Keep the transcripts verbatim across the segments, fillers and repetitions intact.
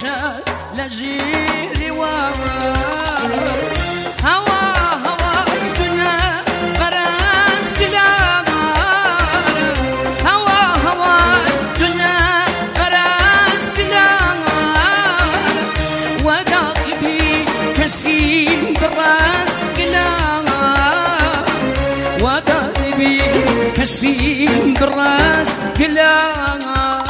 شاد لجيري وهوا هوا هوا الدنيا فراس كلامار هوا هوا الدنيا فراس كلامار وداقبي كسيم بالراس كلامار وداقبي كسيم بالراس كلامار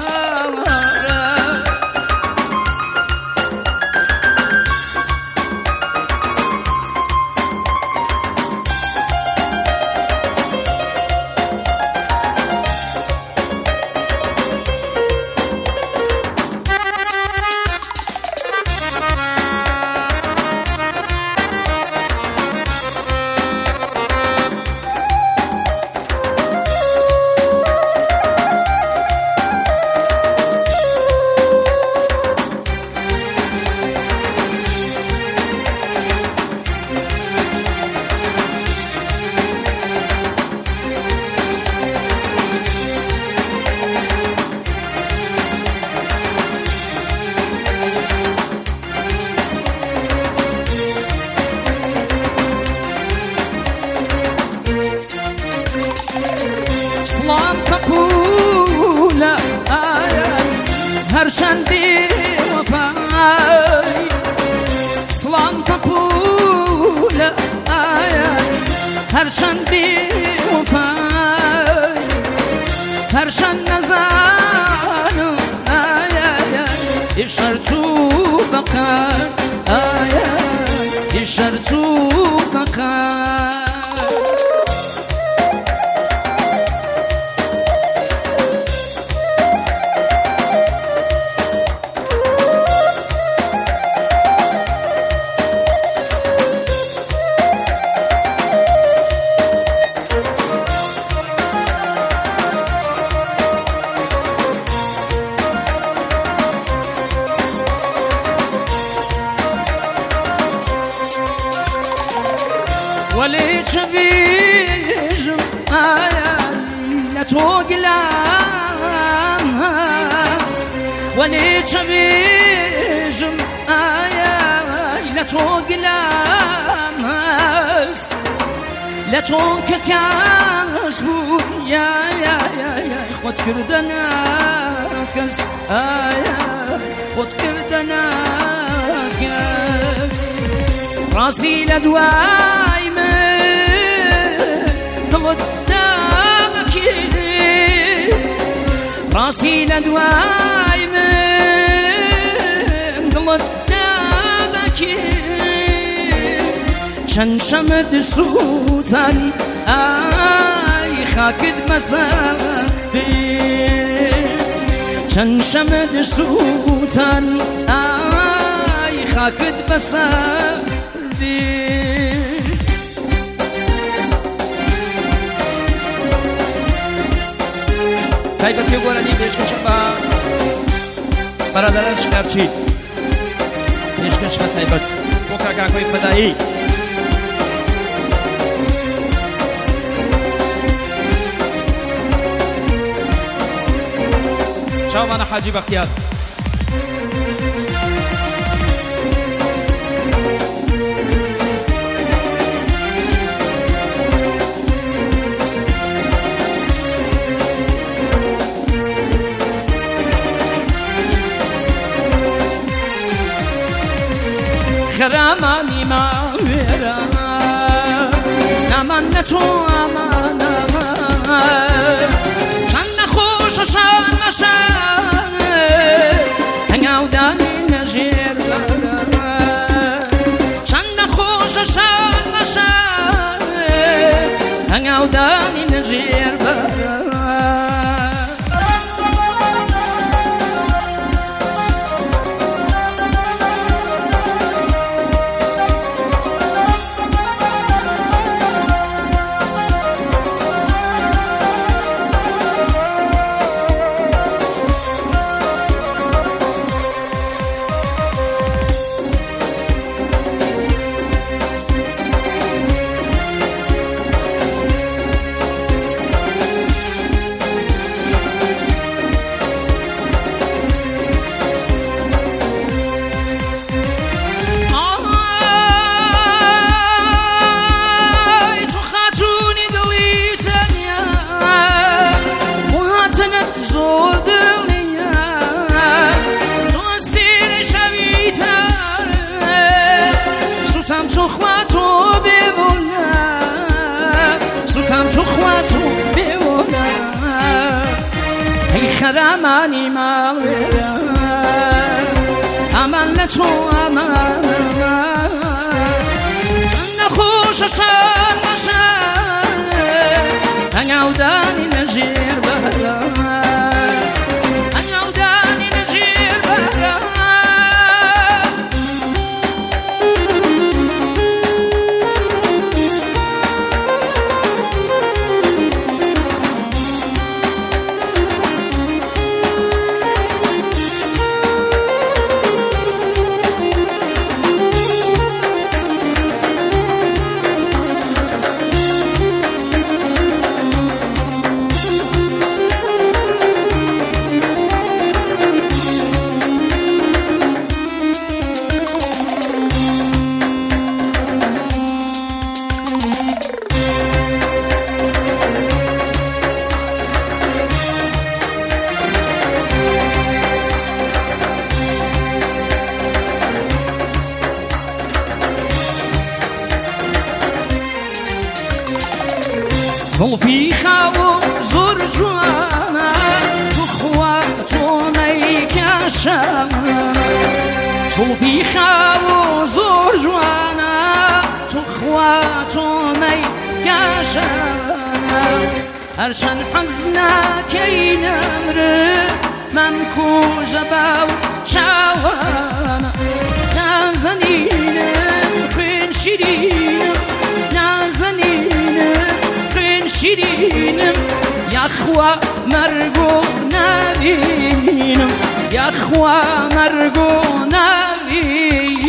سلام قبوله آية هرشندي وفاي سلام قبوله آية هرشندي وفاي هرشن نزانو آية يشرتو بقار آية يشرتو بقار وليش بيجم آية لا توقلامس وليش بيجم آية لا توقلامس لا توقكاس بو يا يا يا يا خود كردنا كس آية خود كردنا كس راسي لدواي قدامك راسي لدواي من قدامك شنشمد صوتان آي خاكد مسافي شنشمد صوتان آي خاكد مسافي تایبەتی گۆرەنی پێشکەشە بە بەرادەران شکارچی پێشکەش بە تایبەت بۆ کاکاکۆی فەدایی چاوانە حاجی بەختیار خرامانی ماویرا نمان نتو امانا شان نخوش شان مشان هنگاو دانی نجیر برا شان نخوش شان مشان هنگاو دانی نجیر برا زمانی مغرب عمل تو عمل نخوش شر مشر انعودانی نجیر بهرم زلفی خو زور جوانا تو خواتو میکشم زلفی خو زور جوانا تو خواتو میکشم هرچند حزنک این امر من کجا شوانا نازنینم خوین شیرینم نازنینم شیرینم یخوا مرگو نبینم یخوا مرگو نبینم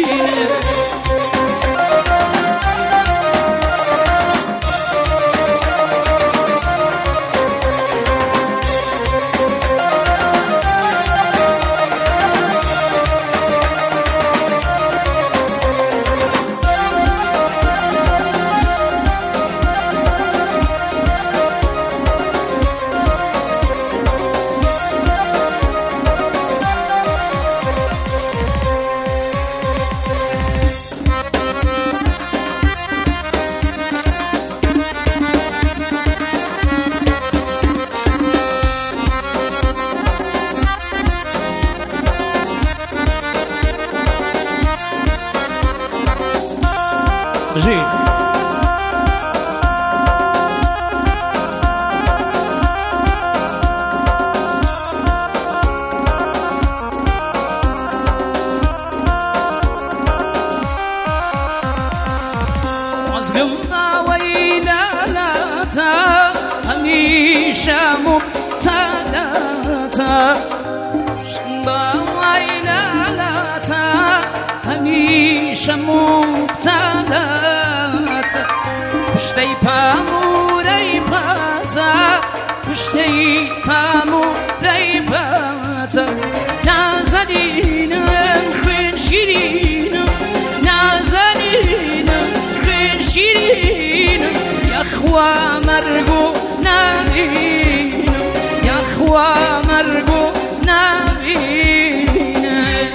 جي وزقنا ويلالاتا هميشة مبتلاتا وزقنا ويلالاتا هميشة مبتلاتا پشتی پاموری پاتا پشتی پاموری پاتا نازنینم خوین شیرینم نازنینم خوین شیرینم یخوا مرگو نبینم یخوا مرگو نبینم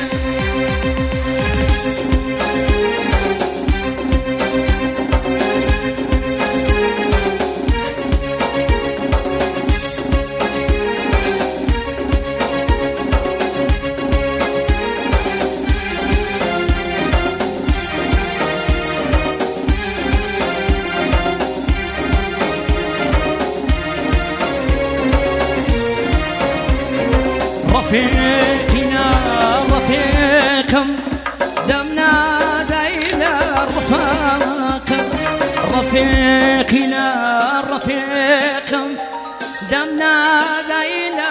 رفيقنا رفيقم دمنا دايلا رفاقت رفيقنا رفيقم دمنا دايلا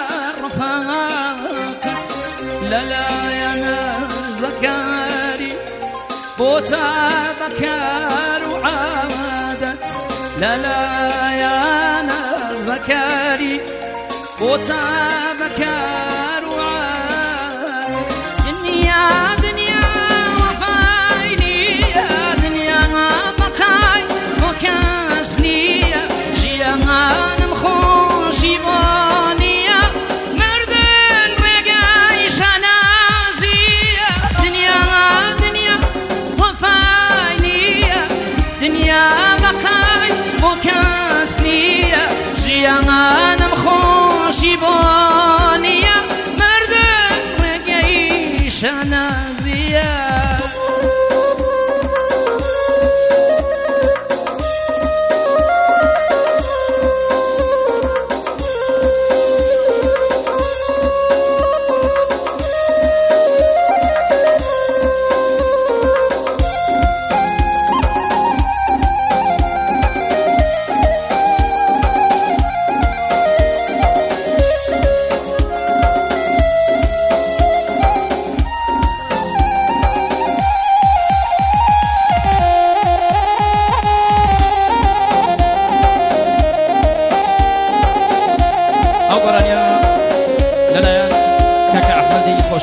رفاقت لا لا يا زكاري بوتا بكار وعادت لا لا يا زكاري بوتا بكار وعادت دنيا دنيا وفايني يا دنيا ما بقاي وكاسني جيانا مخوشي بونيا مردن بقاي شنازية دنيا دنيا وفايني دنيا بقاي وكاسني جيانا مخوشي بونيا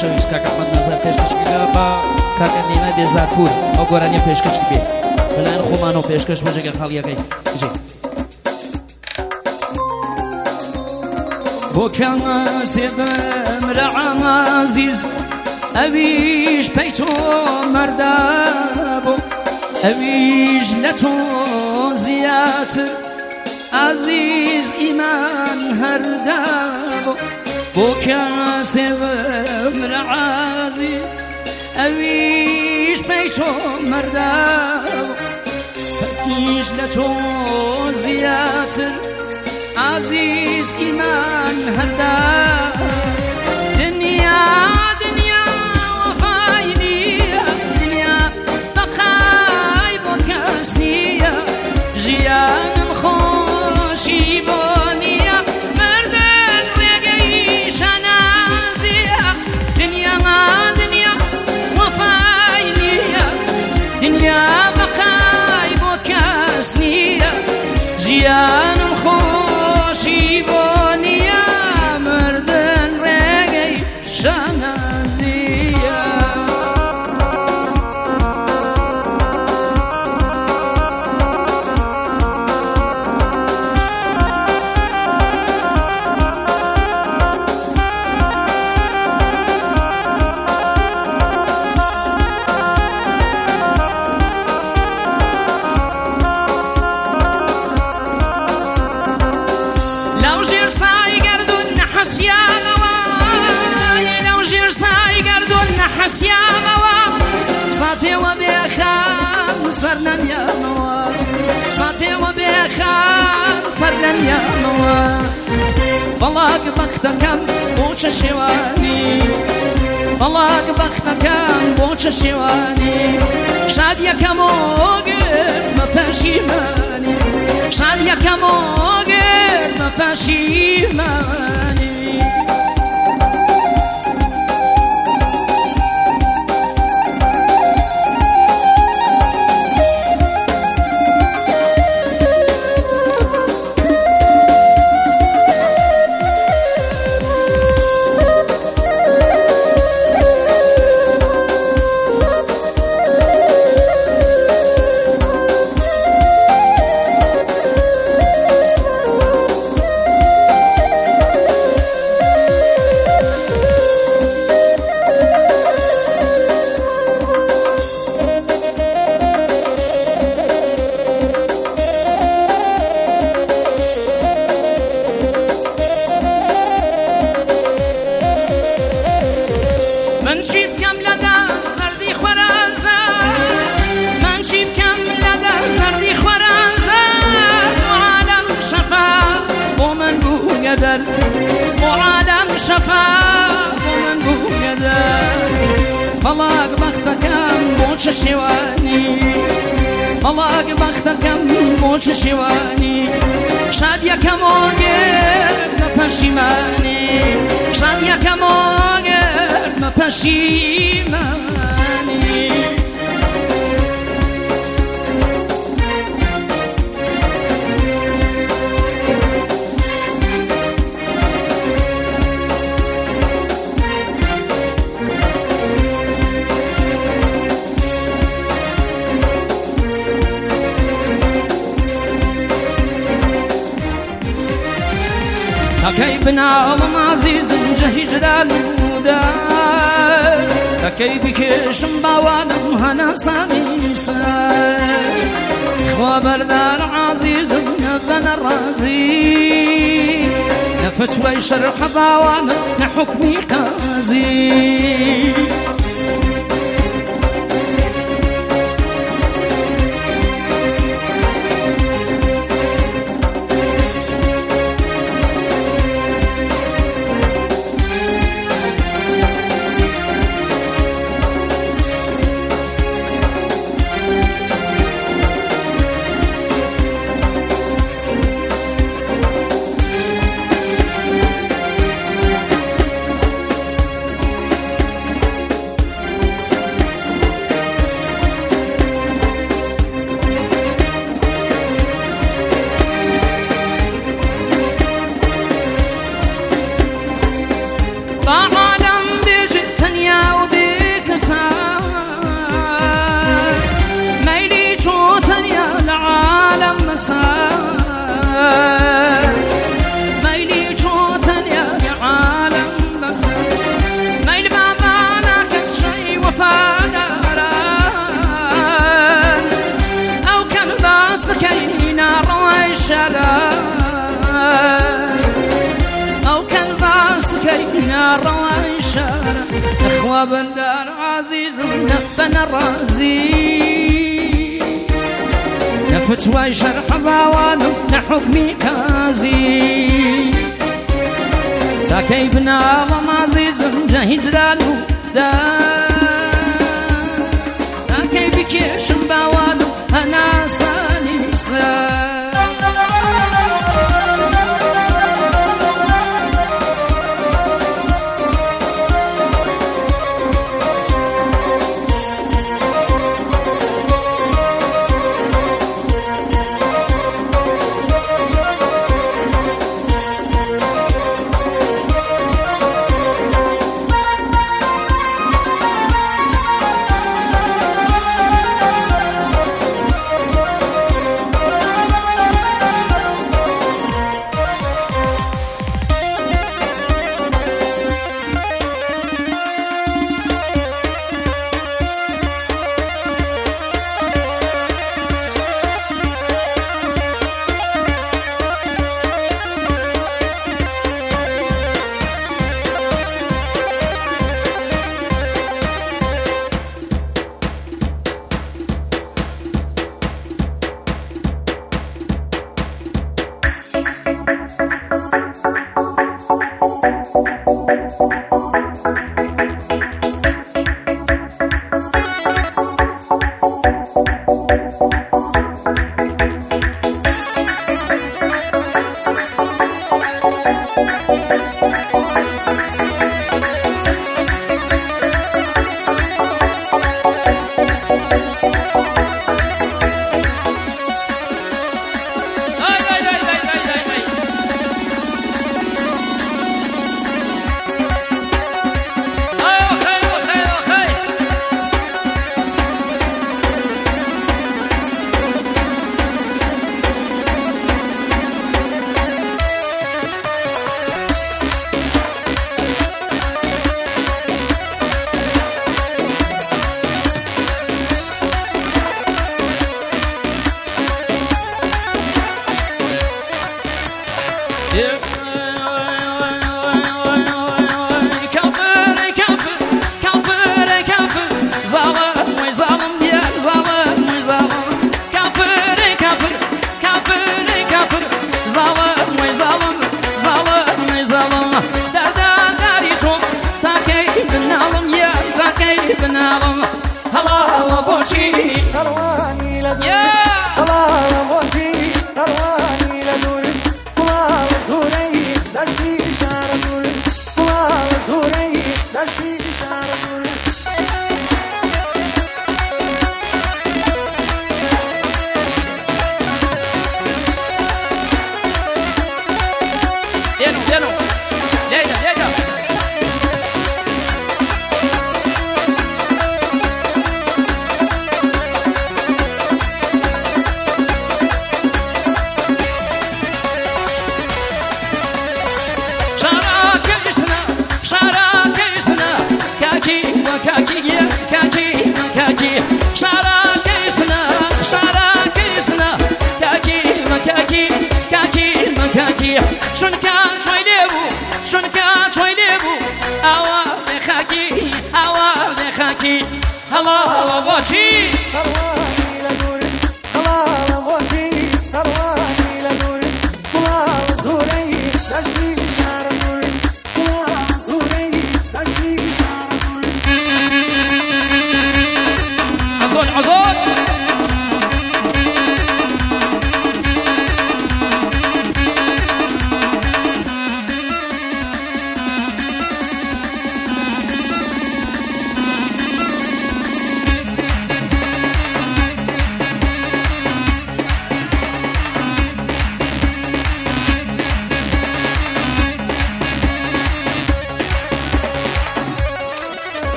خۆشەویست کاک ئەحمەد نازار پێشکەشکرا بە کاکە نیمە بێزارپور ئەو گۆرانیە پێشکەش بێ بەلایەن خۆمانەوە پێشکەش بۆ جێگە خاڵیەکەی بژێ بۆ کەسێ بمرە عەزیز ئەویش پەی تۆ مەردە بۆ ئەویش لە تۆ زیاتر عزیز ئیمان هەردا بۆ بۆ کەسێ بمرە عەزیز ئەویش پەی تۆ مەردە بۆ ئەویش لە تۆ زیاتر عزیز ئیمان هەردا دنیا دنیا وەفای نییە دنیا بەقای بۆ کەس نییە ژیانم خۆشی بۆ نییە مردن ڕێگەی شانازیە دنیا دنیا وەفای نییە دنیا بەقای بۆ کەس نییە ژیانم خۆشی بۆ نییە مردن ڕێگەی شانازیە حسياموا صاتي وبيخام صرنا ياموا صاتي وبيخام صرنا ياموا بلاك بختكم بوش شواني بلاك بختكم بوش شواني شاديا كموغر ما پشیمانی شاديا كموغر ما پشیمانی وعالم شفا ومن بويدر بلاك بختكم بوش شواني بلاك بختكم بوش شواني شاديا كموغر ما پشیمانی شاديا كموغر ما پشیمانی كيف نعلم عزيز جهجران ودار كيف كشم باوانم هنا ساميسان خبردار عزيز نبن الرازي نفتوى شرح باوانم نحكمي قازي بسار ميلي جوتن يا عالم بسار ميل بابانا كالشي وفانا أو كان باسكينا روي شلال أو كان باسكينا روي شلال إخوة بندار عزيز نفنا الرازي نفتوى شرح باوانو نحكمي كازي تاكيبنا الله عزيز جاهز لانو دا تاكيبك شمباوانو أنا ساني سان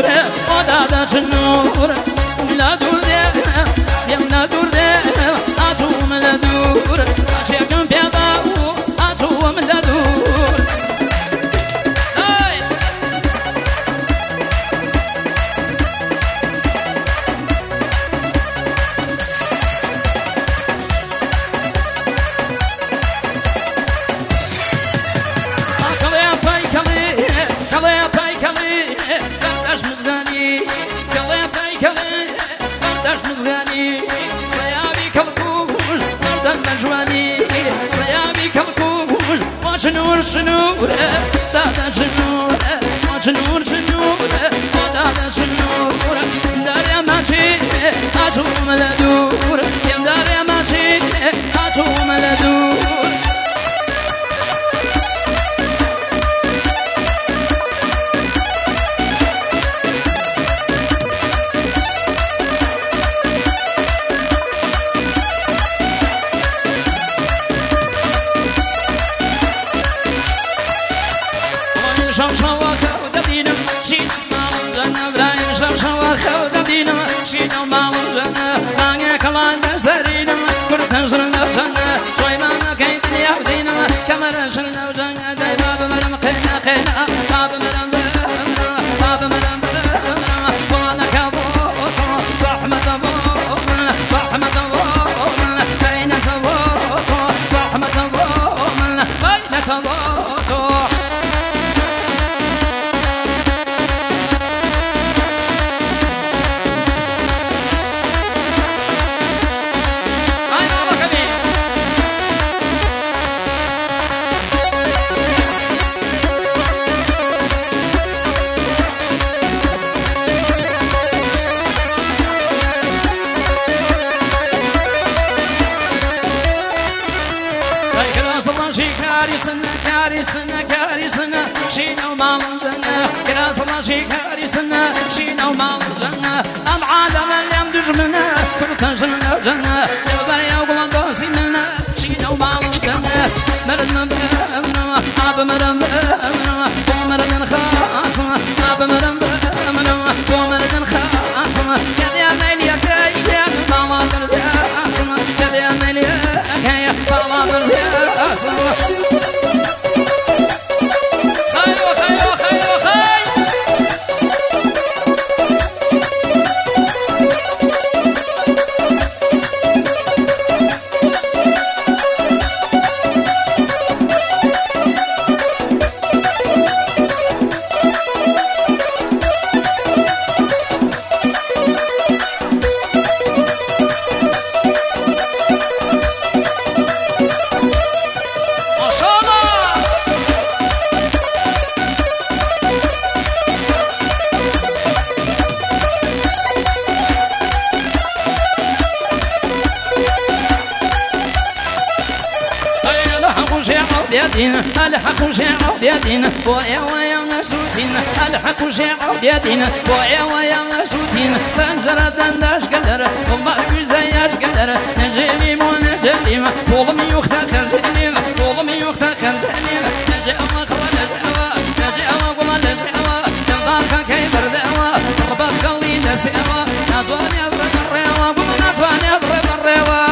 ودادا النور لا دور يا لا دور اتوم لا دور اشيكم بيضا اتوم لا دور مزغاني صيابي كالكوش نردن مجواني صيابي كالكوش وشنور شنور دادا شنور وشنور شنور ودادا شنور دار يا ماشي اتوم لدور يا دار يا ماشي اتوم لدور شينا مالجنا مانع كلام سرينا كرتن شلنا جنا شوي ما كيد يا بدينا كمر شلنا جنا دايما بمرم قنا قنا باب مرم باب مرم وانا كابو صحمة ابو صحمة ابو بين ابو صحمة ابو بين ابو كارثنا كارثنا شينا ومالجنا كراس الله شي كارثنا شينا ومالجنا ام عالم اليوم دجمنا كرتنجنا جنا يا وقلن دوسي منا شينا ومالجنا مرنا بامنا اب مرنا بامنا ومرنا خاصنا اب مرنا بامنا ومرنا خاصنا يا ميل يا كايا ماما درجا اسما يا ميل يا كايا ماما درجا اسما الحق شيعة ديادين ويا ويا نسوتين الحق شيعة ديادين ويا ويا نسوتين فانجرة دنداش قدر وما يزياش قدر نجيلي مو نجيلي طولمي يختخر جيلي طولمي يختخر جيلي نجي أما خلا نجيوا نجي أما قلا نجيوا تنضاخا كيبر دعوا ربط قلي نسيوا نادواني أبرق الريوا قلنا نادواني أبرق الريوا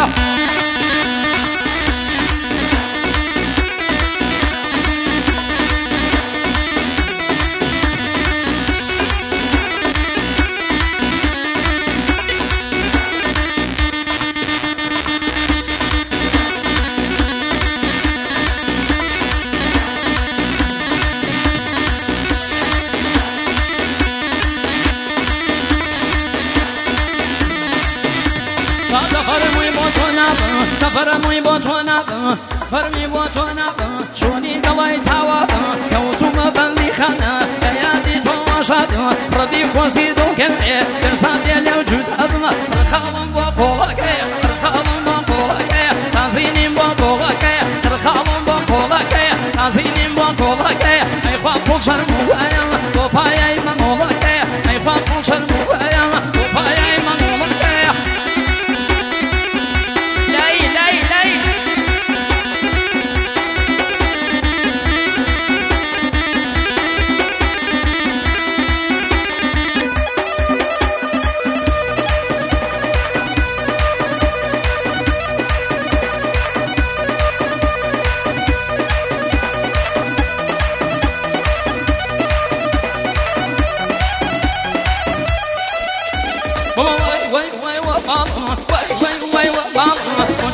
فرمي بوتونا فرمي بوتونا شوني دلاي تاوا كوتوما بلي خانا يادي تواشاد ردي وسيدو كني كرسات الوجود ابما رخالم بوقولك رخالم بوقولك تازيني بوقولك رخالم بوقولك تازيني بوقولك اي خاطر شرمويا وبايا ممولك اي خاطر شرمويا وبايا ممولك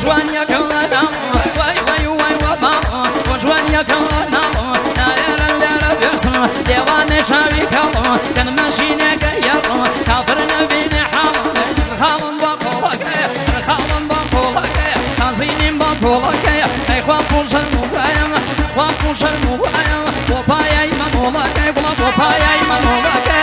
جوانيا كنا واي واي واي وما وجوانيا كنا لا لا لا بيرسم ديوان شاوي كلا كان ماشينا كيا كافرنا بين حال خالن بقولك خالن بقولك خازين بقولك اي خوفوش المبايا خوفوش المبايا وبايا يمنولك ولا وبايا يمنولك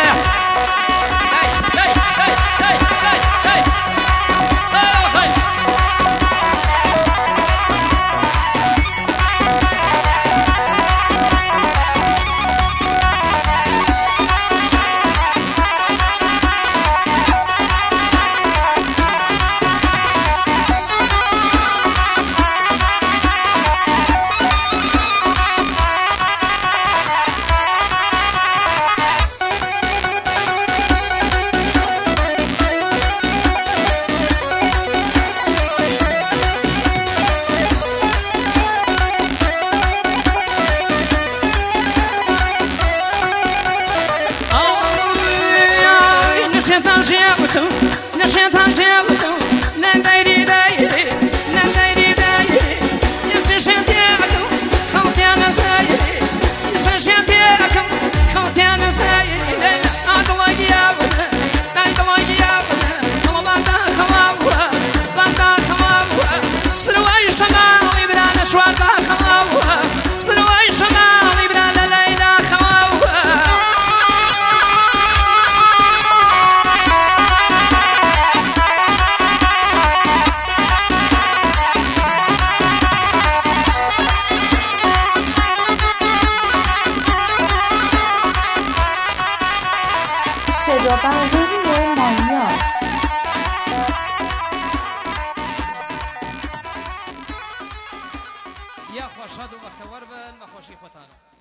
يا خوش هادو وقت وربن ما خوشي ختانو